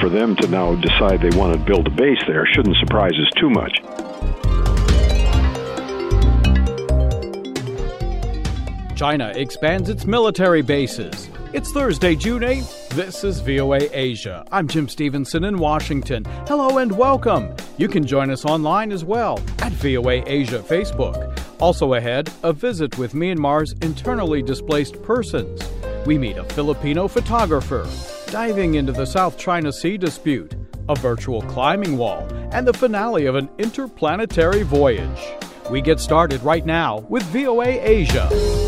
For them to now decide they want to build a base there shouldn't surprise us too much. China expands its military bases. It's Thursday, June 8th. This is VOA Asia. I'm Jim Stevenson in Washington. Hello and welcome. You can join us online as well at VOA Asia Facebook. Also ahead, a visit with Myanmar's internally displaced persons. We meet a Filipino photographer, diving into the South China Sea dispute, a virtual climbing wall, and the finale of an interplanetary voyage. We get started right now with VOA Asia.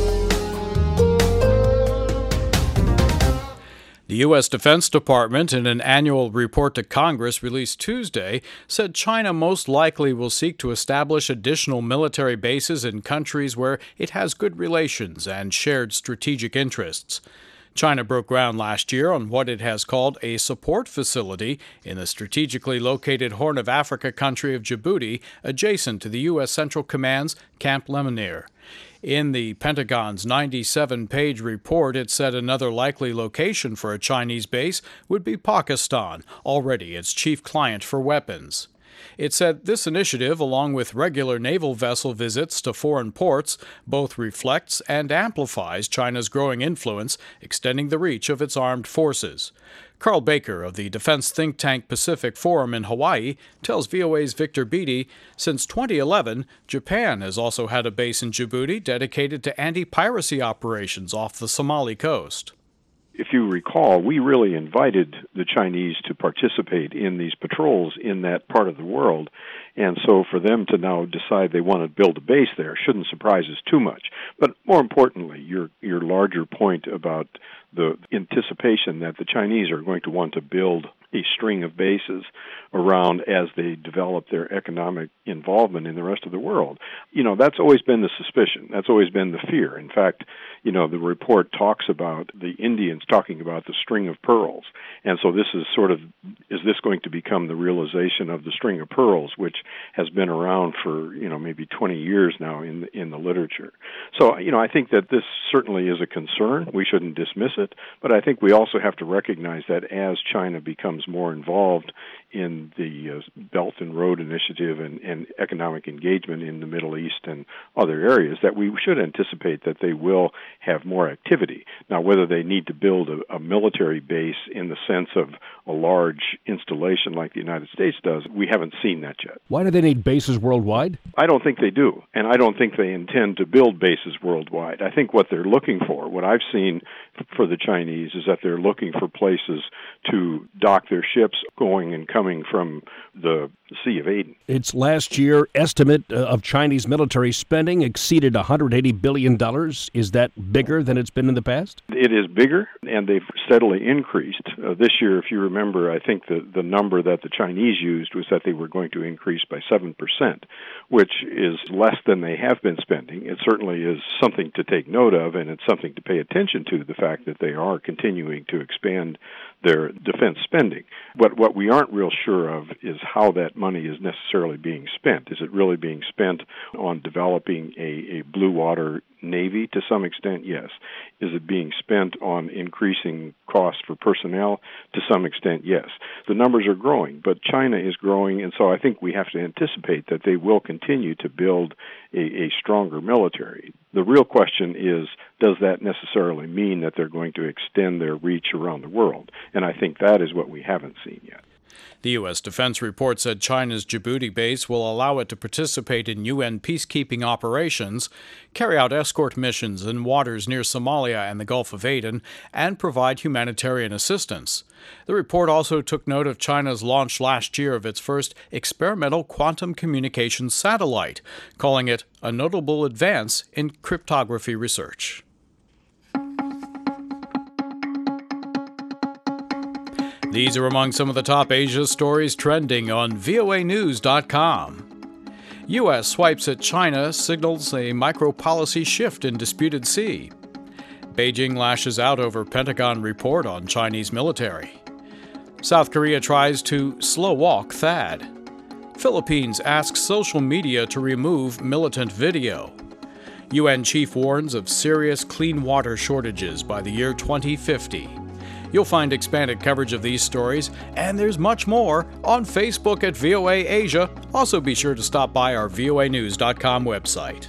The U.S. Defense Department, in an annual report to Congress released Tuesday, said China most likely will seek to establish additional military bases in countries where it has good relations and shared strategic interests. China broke ground last year on what it has called a support facility in the strategically located Horn of Africa country of Djibouti, adjacent to the U.S. Central Command's Camp Lemonnier. In the Pentagon's 97-page report, it said another likely location for a Chinese base would be Pakistan, already its chief client for weapons. It said this initiative, along with regular naval vessel visits to foreign ports, both reflects and amplifies China's growing influence, extending the reach of its armed forces. Carl Baker of the defense think tank Pacific Forum in Hawaii tells VOA's Victor Beattie, since 2011, Japan has also had a base in Djibouti dedicated to anti-piracy operations off the Somali coast. If you recall, we really invited the Chinese to participate in these patrols in that part of the world, and so for them to now decide they want to build a base there shouldn't surprise us too much. But more importantly, your larger point about the anticipation that the Chinese are going to want to build a string of bases around as they develop their economic involvement in the rest of the world. That's always been the suspicion. That's always been the fear. In fact, the report talks about the Indians talking about the string of pearls. And so this is is this going to become the realization of the string of pearls, which has been around for, maybe 20 years now in the literature. So, I think that this certainly is a concern. We shouldn't dismiss it. But I think we also have to recognize that as China becomes more involved in the Belt and Road Initiative and economic engagement in the Middle East and other areas, that we should anticipate that they will have more activity. Now, whether they need to build a military base in the sense of a large installation like the United States does, we haven't seen that yet. Why do they need bases worldwide? I don't think they do, and I don't think they intend to build bases worldwide. I think what they're looking for, what I've seen for the Chinese, is that they're looking for places to dock their ships going and coming from the Sea of Aden. Its last year estimate of Chinese military spending exceeded $180 billion. Is that bigger than it's been in the past? It is bigger, and they've steadily increased. This year, if you remember, I think the number that the Chinese used was that they were going to increase by 7%, which is less than they have been spending. It certainly is something to take note of, and it's something to pay attention to, the fact that they are continuing to expand their defense spending. But what we aren't real sure of is how that money is necessarily being spent. Is it really being spent on developing a blue water Navy to some extent? Yes. Is it being spent on increasing costs for personnel? To some extent, yes. The numbers are growing, but China is growing, and so I think we have to anticipate that they will continue to build a stronger military. The real question is, does that necessarily mean that they're going to extend their reach around the world? And I think that is what we haven't seen yet. The U.S. Defense report said China's Djibouti base will allow it to participate in UN peacekeeping operations, carry out escort missions in waters near Somalia and the Gulf of Aden, and provide humanitarian assistance. The report also took note of China's launch last year of its first experimental quantum communications satellite, calling it a notable advance in cryptography research. These are among some of the top Asia stories trending on voanews.com. U.S. swipes at China signals a micro-policy shift in disputed sea. Beijing lashes out over Pentagon report on Chinese military. South Korea tries to slow-walk THAAD. Philippines asks social media to remove militant video. UN chief warns of serious clean water shortages by the year 2050. You'll find expanded coverage of these stories, and there's much more on Facebook at VOA Asia. Also be sure to stop by our voanews.com website.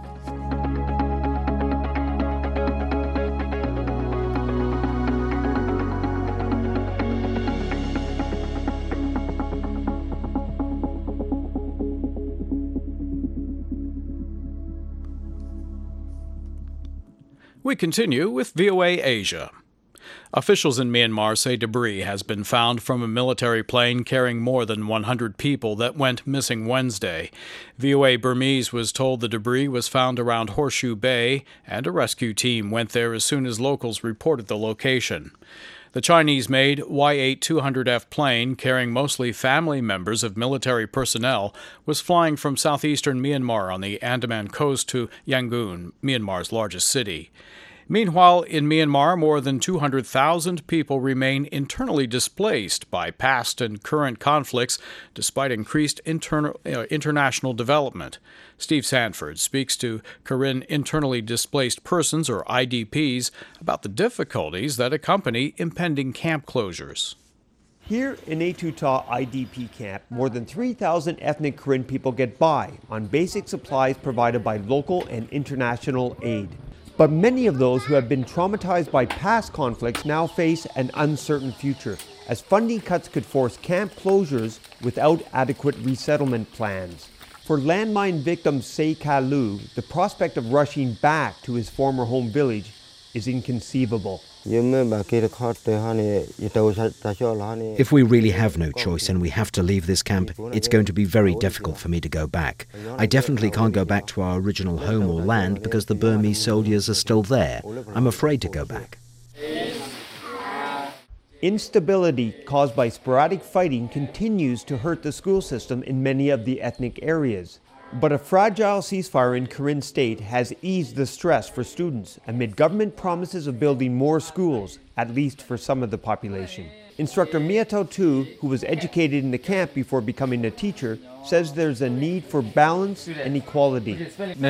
We continue with VOA Asia. Officials in Myanmar say debris has been found from a military plane carrying more than 100 people that went missing Wednesday. VOA Burmese was told the debris was found around Horseshoe Bay, and a rescue team went there as soon as locals reported the location. The Chinese-made Y-8-200F plane, carrying mostly family members of military personnel, was flying from southeastern Myanmar on the Andaman coast to Yangon, Myanmar's largest city. Meanwhile, in Myanmar, more than 200,000 people remain internally displaced by past and current conflicts, despite increased international development. Steve Sanford speaks to Karen Internally Displaced Persons, or IDPs, about the difficulties that accompany impending camp closures. Here in Etuta IDP camp, more than 3,000 ethnic Karen people get by on basic supplies provided by local and international aid. But many of those who have been traumatized by past conflicts now face an uncertain future, as funding cuts could force camp closures without adequate resettlement plans. For landmine victim Say Kalu, the prospect of rushing back to his former home village is inconceivable. If we really have no choice and we have to leave this camp, it's going to be very difficult for me to go back. I definitely can't go back to our original home or land because the Burmese soldiers are still there. I'm afraid to go back. Instability caused by sporadic fighting continues to hurt the school system in many of the ethnic areas. But a fragile ceasefire in Karen State has eased the stress for students amid government promises of building more schools, at least for some of the population. Instructor Miato Tu, who was educated in the camp before becoming a teacher, says there's a need for balance and equality.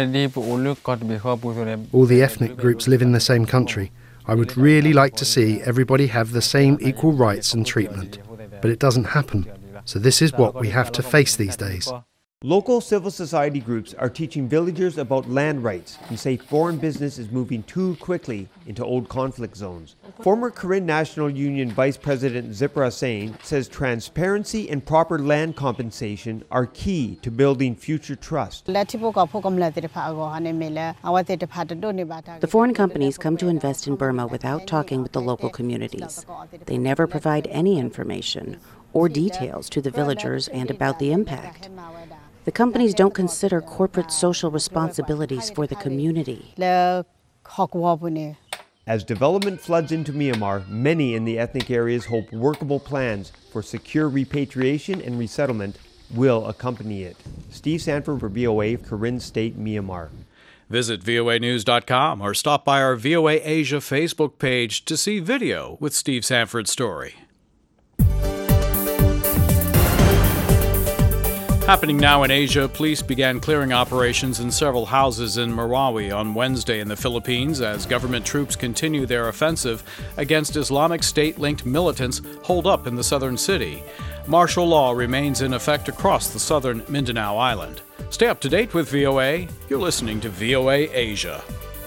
All the ethnic groups live in the same country. I would really like to see everybody have the same equal rights and treatment. But it doesn't happen. So this is what we have to face these days. Local civil society groups are teaching villagers about land rights and say foreign business is moving too quickly into old conflict zones. Former Karen National Union Vice President Zipra Sain says transparency and proper land compensation are key to building future trust. The foreign companies come to invest in Burma without talking with the local communities. They never provide any information or details to the villagers and about the impact. The companies don't consider corporate social responsibilities for the community. As development floods into Myanmar, many in the ethnic areas hope workable plans for secure repatriation and resettlement will accompany it. Steve Sanford for VOA, Karen State, Myanmar. Visit voanews.com or stop by our VOA Asia Facebook page to see video with Steve Sanford's story. Happening now in Asia, police began clearing operations in several houses in Marawi on Wednesday in the Philippines as government troops continue their offensive against Islamic State-linked militants holed up in the southern city. Martial law remains in effect across the southern Mindanao Island. Stay up to date with VOA. You're listening to VOA Asia.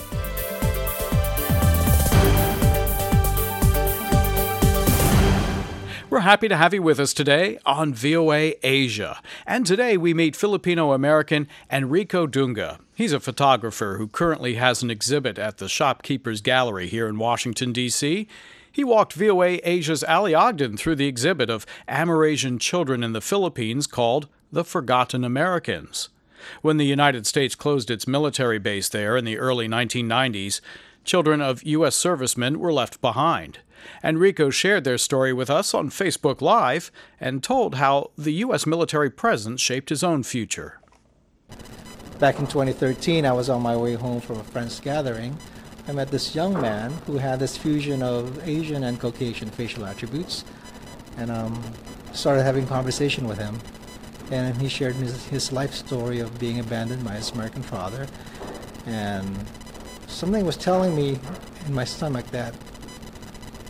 We're happy to have you with us today on VOA Asia. And today we meet Filipino-American Enrico Dunga. He's a photographer who currently has an exhibit at the Shopkeepers Gallery here in Washington, D.C. He walked VOA Asia's Ali Ogden through the exhibit of Amerasian children in the Philippines called The Forgotten Americans. When the United States closed its military base there in the early 1990s, children of U.S. servicemen were left behind. Enrico shared their story with us on Facebook Live and told how the U.S. military presence shaped his own future. Back in 2013, I was on my way home from a friend's gathering. I met this young man who had this fusion of Asian and Caucasian facial attributes, and started having conversation with him. And he shared his life story of being abandoned by his American father. And something was telling me in my stomach that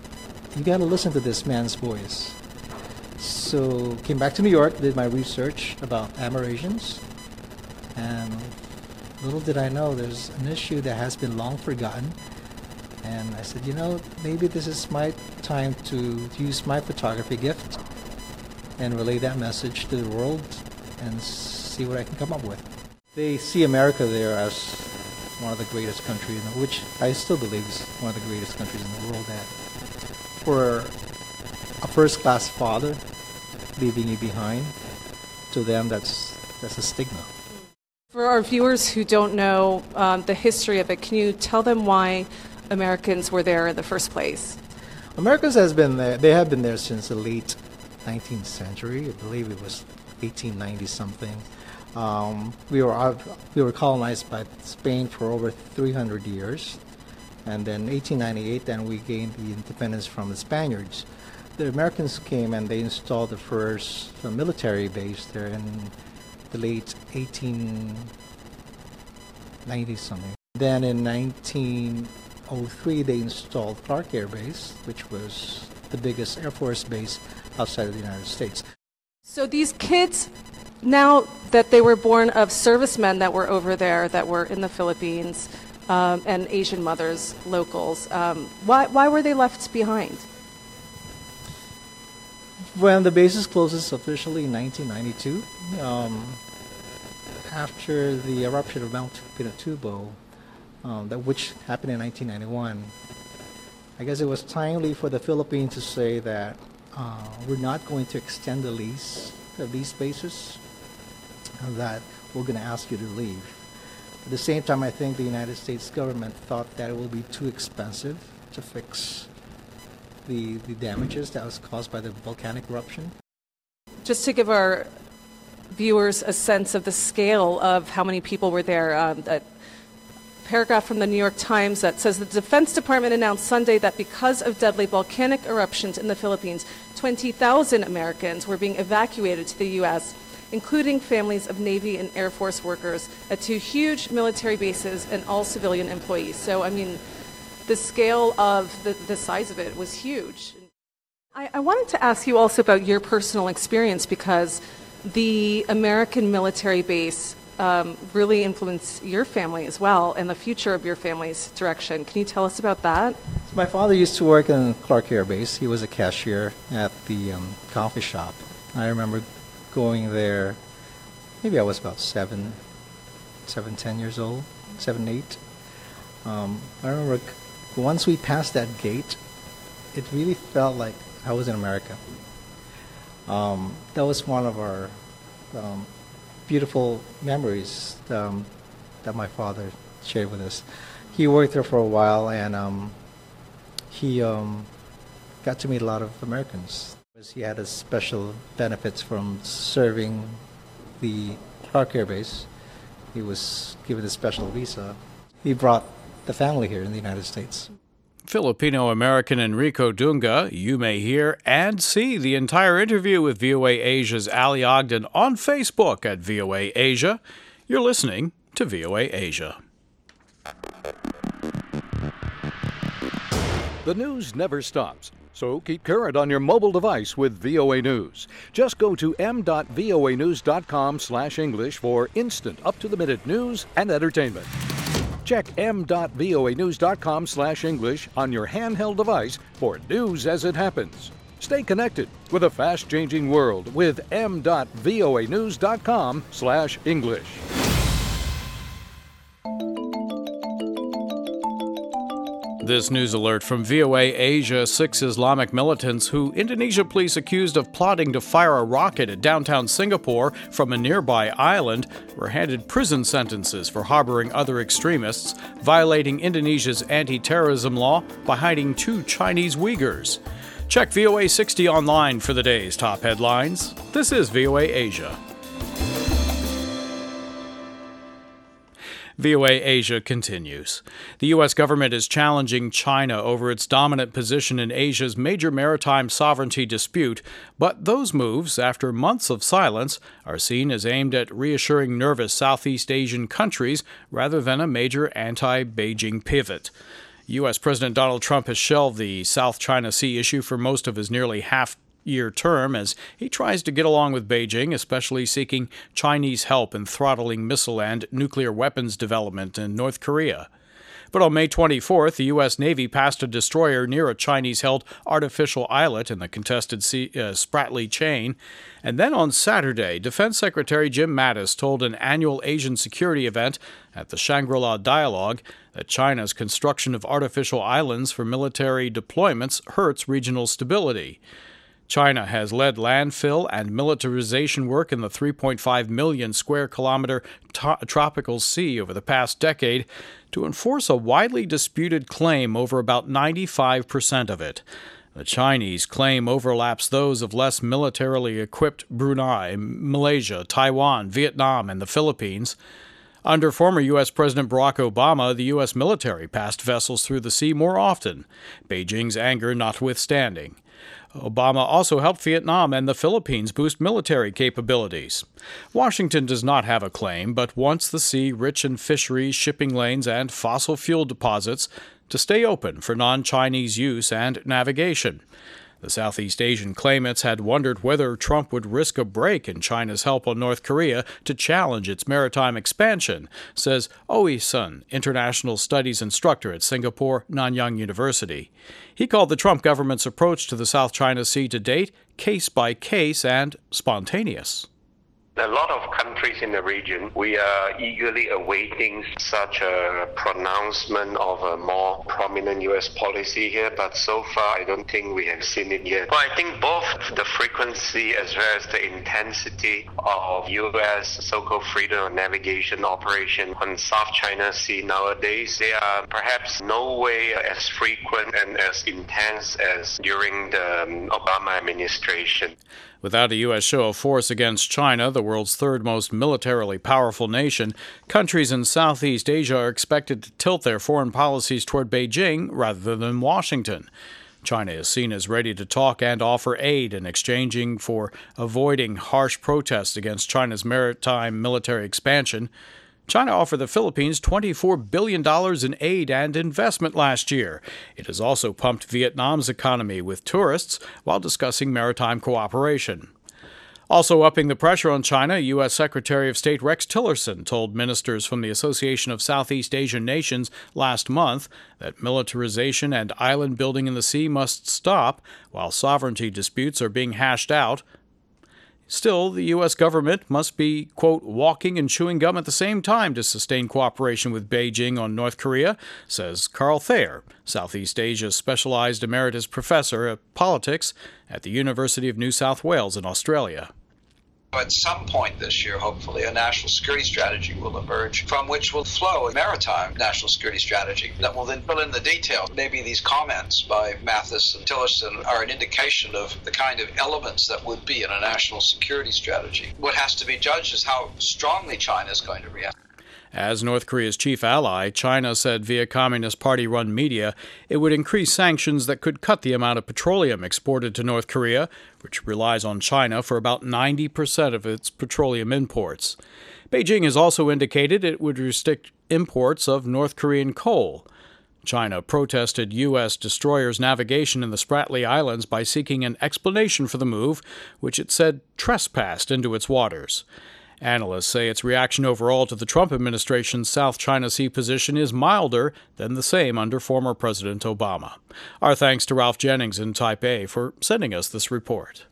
you got to listen to this man's voice. So came back to New York, did my research about Amerasians, and little did I know there's an issue that has been long forgotten. And I said, maybe this is my time to use my photography gift and relay that message to the world and see what I can come up with. They see America there as one of the greatest countries, which I still believe is one of the greatest countries in the world. That for a first-class father leaving you behind, to them that's a stigma. For our viewers who don't know the history of it, can you tell them why Americans were there in the first place? Americans has been there. They have been there since the late 19th century. I believe it was 1890 something. We were colonized by Spain for over 300 years, and then 1898, then we gained the independence from the Spaniards. The Americans came and they installed the first military base there in the late 1890 something. Then in 1903, they installed Clark Air Base, which was the biggest Air Force base outside of the United States. So these kids, now that they were born of servicemen that were over there, that were in the Philippines, and Asian mothers, locals, why were they left behind? When the bases closes officially in 1992, after the eruption of Mount Pinatubo, which happened in 1991, I guess it was timely for the Philippines to say that we're not going to extend the lease of these bases, and that we're going to ask you to leave. At the same time, I think the United States government thought that it will be too expensive to fix the damages that was caused by the volcanic eruption. Just to give our viewers a sense of the scale of how many people were there, a paragraph from the New York Times that says the Defense Department announced Sunday that because of deadly volcanic eruptions in the Philippines, 20,000 Americans were being evacuated to the U.S., including families of Navy and Air Force workers at two huge military bases and all civilian employees. So, I mean, the scale of the size of it was huge. I wanted to ask you also about your personal experience, because the American military base really influenced your family as well and the future of your family's direction. Can you tell us about that? My father used to work in Clark Air Base. He was a cashier at the coffee shop. I remember going there, maybe I was about 10 years old, 7, 8. I remember once we passed that gate, it really felt like I was in America. That was one of our beautiful memories that my father shared with us. He worked there for a while, and he got to meet a lot of Americans. He had a special benefits from serving the Clark Air Base. He was given a special visa. He brought the family here in the United States. Filipino-American Enrico Dunga. You may hear and see the entire interview with VOA Asia's Ali Ogden on Facebook at VOA Asia. You're listening to VOA Asia. The news never stops, so keep current on your mobile device with VOA News. Just go to m.voanews.com/English for instant, up-to-the-minute news and entertainment. Check m.voanews.com/English on your handheld device for news as it happens. Stay connected with a fast-changing world with m.voanews.com/English. This news alert from VOA Asia: 6 Islamic militants who Indonesia police accused of plotting to fire a rocket at downtown Singapore from a nearby island were handed prison sentences for harboring other extremists, violating Indonesia's anti-terrorism law by hiding 2 Chinese Uyghurs. Check VOA 60 online for the day's top headlines. This is VOA Asia. VOA Asia continues. The U.S. government is challenging China over its dominant position in Asia's major maritime sovereignty dispute, but those moves, after months of silence, are seen as aimed at reassuring nervous Southeast Asian countries rather than a major anti-Beijing pivot. U.S. President Donald Trump has shelved the South China Sea issue for most of his nearly half-year term as he tries to get along with Beijing, especially seeking Chinese help in throttling missile and nuclear weapons development in North Korea. But on May 24th, the U.S. Navy passed a destroyer near a Chinese-held artificial islet in the contested Spratly chain. And then on Saturday, Defense Secretary Jim Mattis told an annual Asian security event at the Shangri-La Dialogue that China's construction of artificial islands for military deployments hurts regional stability. China has led landfill and militarization work in the 3.5 million square kilometer tropical sea over the past decade to enforce a widely disputed claim over about 95% of it. The Chinese claim overlaps those of less militarily equipped Brunei, Malaysia, Taiwan, Vietnam, and the Philippines. Under former U.S. President Barack Obama, the U.S. military passed vessels through the sea more often, Beijing's anger notwithstanding. Obama also helped Vietnam and the Philippines boost military capabilities. Washington does not have a claim, but wants the sea rich in fisheries, shipping lanes, and fossil fuel deposits to stay open for non-Chinese use and navigation. The Southeast Asian claimants had wondered whether Trump would risk a break in China's help on North Korea to challenge its maritime expansion, says Ooi Sun, international studies instructor at Singapore Nanyang University. He called the Trump government's approach to the South China Sea to date case by case and spontaneous. A lot of countries in the region, we are eagerly awaiting such a pronouncement of a more prominent U.S. policy here, but so far I don't think we have seen it yet. But I think both the frequency as well as the intensity of U.S. so-called freedom of navigation operation on South China Sea nowadays, they are perhaps no way as frequent and as intense as during the Obama administration. Without a U.S. show of force against China, the world's third most militarily powerful nation, countries in Southeast Asia are expected to tilt their foreign policies toward Beijing rather than Washington. China is seen as ready to talk and offer aid in exchanging for avoiding harsh protests against China's maritime military expansion. China offered the Philippines $24 billion in aid and investment last year. It has also pumped Vietnam's economy with tourists while discussing maritime cooperation. Also upping the pressure on China, U.S. Secretary of State Rex Tillerson told ministers from the Association of Southeast Asian Nations last month that militarization and island building in the sea must stop while sovereignty disputes are being hashed out. Still, the U.S. government must be, quote, walking and chewing gum at the same time to sustain cooperation with Beijing on North Korea, says Carl Thayer, Southeast Asia Specialized Emeritus Professor of Politics at the University of New South Wales in Australia. At some point this year, hopefully, a national security strategy will emerge from which will flow a maritime national security strategy that will then fill in the details. Maybe these comments by Mattis and Tillerson are an indication of the kind of elements that would be in a national security strategy. What has to be judged is how strongly China is going to react. As North Korea's chief ally, China said via Communist Party-run media it would increase sanctions that could cut the amount of petroleum exported to North Korea, which relies on China for about 90% of its petroleum imports. Beijing has also indicated it would restrict imports of North Korean coal. China protested U.S. destroyers' navigation in the Spratly Islands by seeking an explanation for the move, which it said trespassed into its waters. Analysts say its reaction overall to the Trump administration's South China Sea position is milder than the same under former President Obama. Our thanks to Ralph Jennings in Taipei for sending us this report.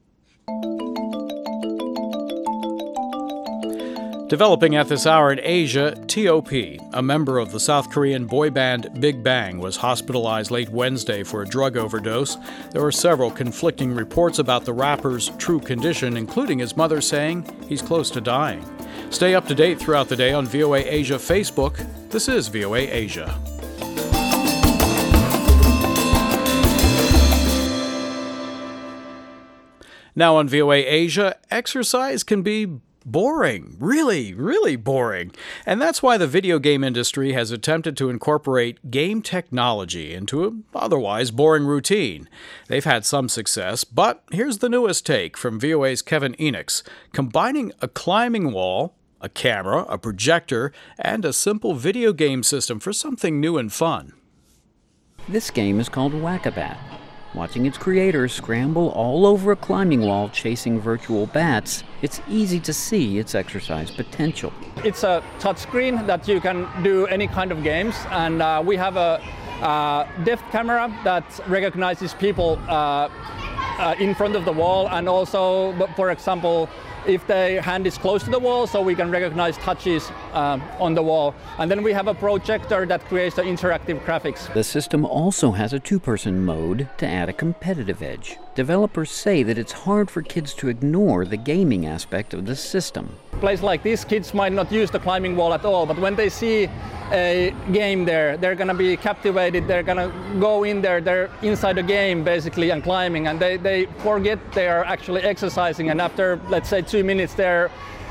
Developing at this hour in Asia, T.O.P., a member of the South Korean boy band Big Bang, was hospitalized late Wednesday for a drug overdose. There were several conflicting reports about the rapper's true condition, including his mother saying he's close to dying. Stay up to date throughout the day on VOA Asia Facebook. This is VOA Asia. Now on VOA Asia, exercise can be boring, really boring. And that's why the video game industry has attempted to incorporate game technology into an otherwise boring routine. They've had some success, but here's the newest take from VOA's Kevin Enochs, combining a climbing wall, a camera, a projector, and a simple video game system for something new and fun. This game is called Whack-A-Bat. Watching its creators scramble all over a climbing wall chasing virtual bats, it's easy to see its exercise potential. It's a touchscreen that you can do any kind of games, and we have a depth camera that recognizes people in front of the wall, and also, for example, if their hand is close to the wall, so we can recognize touches on the wall. And then we have a projector that creates the interactive graphics. The system also has a two-person mode to add a competitive edge. Developers say that it's hard for kids to ignore the gaming aspect of the system. Place like this, kids might not use the climbing wall at all, but when they see a game there, they're going to be captivated, they're going to go in there, they're inside the game basically and climbing, and they forget they are actually exercising, and after, let's say, 2 minutes, they're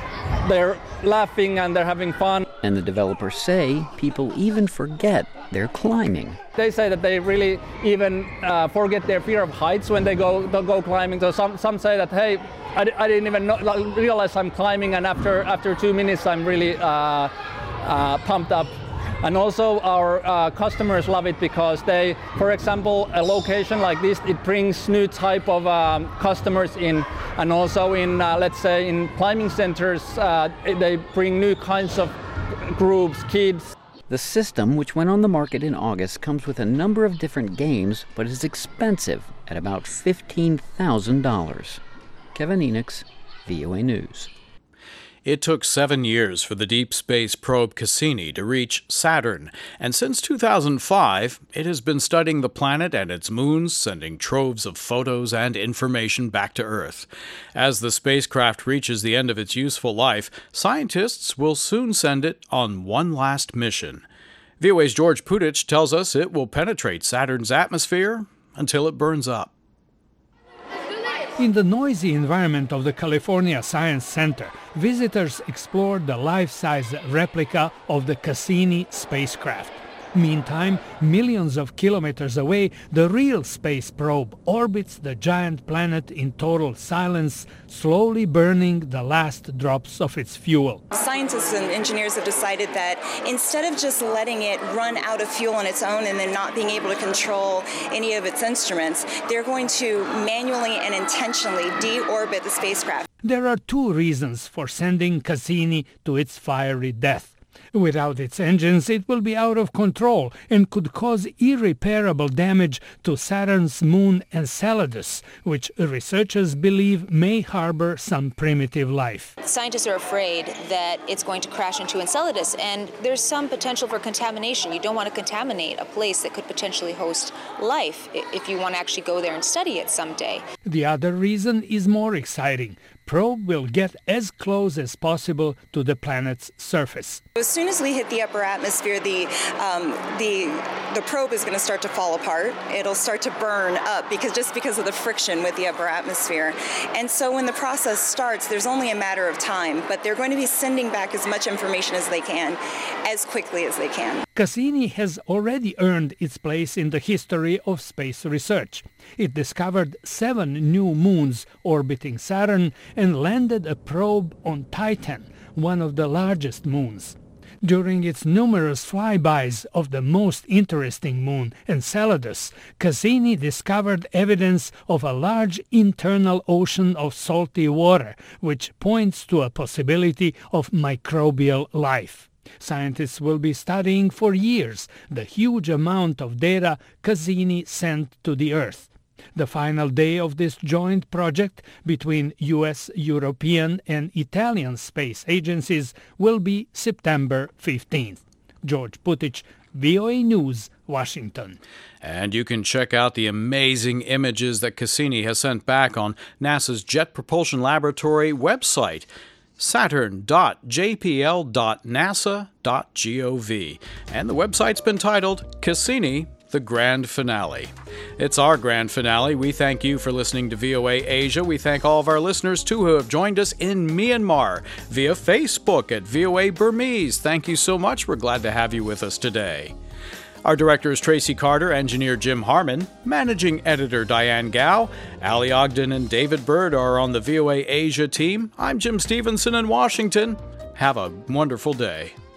laughing and they're having fun. And the developers say people even forget they're climbing. They say that they really even forget their fear of heights when they go climbing. So some say that, hey, I didn't even realize I'm climbing, and after 2 minutes I'm really pumped up. And also our customers love it because they, for example, a location like this, it brings new type of customers in, and also in, let's say, in climbing centers, they bring new kinds of groups, kids. The system, which went on the market in August, comes with a number of different games, but is expensive at about $15,000. Kevin Enochs, VOA News. It took 7 years for the deep space probe Cassini to reach Saturn, and since 2005, it has been studying the planet and its moons, sending troves of photos and information back to Earth. As the spacecraft reaches the end of its useful life, scientists will soon send it on one last mission. VOA's George Putich tells us it will penetrate Saturn's atmosphere until it burns up. In the noisy environment of the California Science Center, visitors explored the life-size replica of the Cassini spacecraft. Meantime, millions of kilometers away, the real space probe orbits the giant planet in total silence, slowly burning the last drops of its fuel. Scientists and engineers have decided that instead of just letting it run out of fuel on its own and then not being able to control any of its instruments, they're going to manually and intentionally deorbit the spacecraft. There are two reasons for sending Cassini to its fiery death. Without its engines, it will be out of control and could cause irreparable damage to Saturn's moon Enceladus, which researchers believe may harbor some primitive life. Scientists are afraid that it's going to crash into Enceladus, and there's some potential for contamination. You don't want to contaminate a place that could potentially host life if you want to actually go there and study it someday. The other reason is more exciting. Probe will get as close as possible to the planet's surface. As soon as we hit the upper atmosphere, the probe is going to start to fall apart. It'll start to burn up because of the friction with the upper atmosphere. And so when the process starts, there's only a matter of time, but they're going to be sending back as much information as they can, as quickly as they can. Cassini has already earned its place in the history of space research. It discovered 7 new moons orbiting Saturn and landed a probe on Titan, one of the largest moons. During its numerous flybys of the most interesting moon, Enceladus, Cassini discovered evidence of a large internal ocean of salty water, which points to a possibility of microbial life. Scientists will be studying for years the huge amount of data Cassini sent to the Earth. The final day of this joint project between U.S., European and Italian space agencies will be September 15th. George Putich, VOA News, Washington. And you can check out the amazing images that Cassini has sent back on NASA's Jet Propulsion Laboratory website, saturn.jpl.nasa.gov. And the website's been titled Cassini, the Grand Finale. It's our grand finale. We thank you for listening to VOA Asia. We thank all of our listeners, too, who have joined us in Myanmar via Facebook at VOA Burmese. Thank you so much. We're glad to have you with us today. Our director is Tracy Carter, engineer Jim Harmon, managing editor Diane Gao, Ali Ogden and David Bird are on the VOA Asia team. I'm Jim Stevenson in Washington. Have a wonderful day.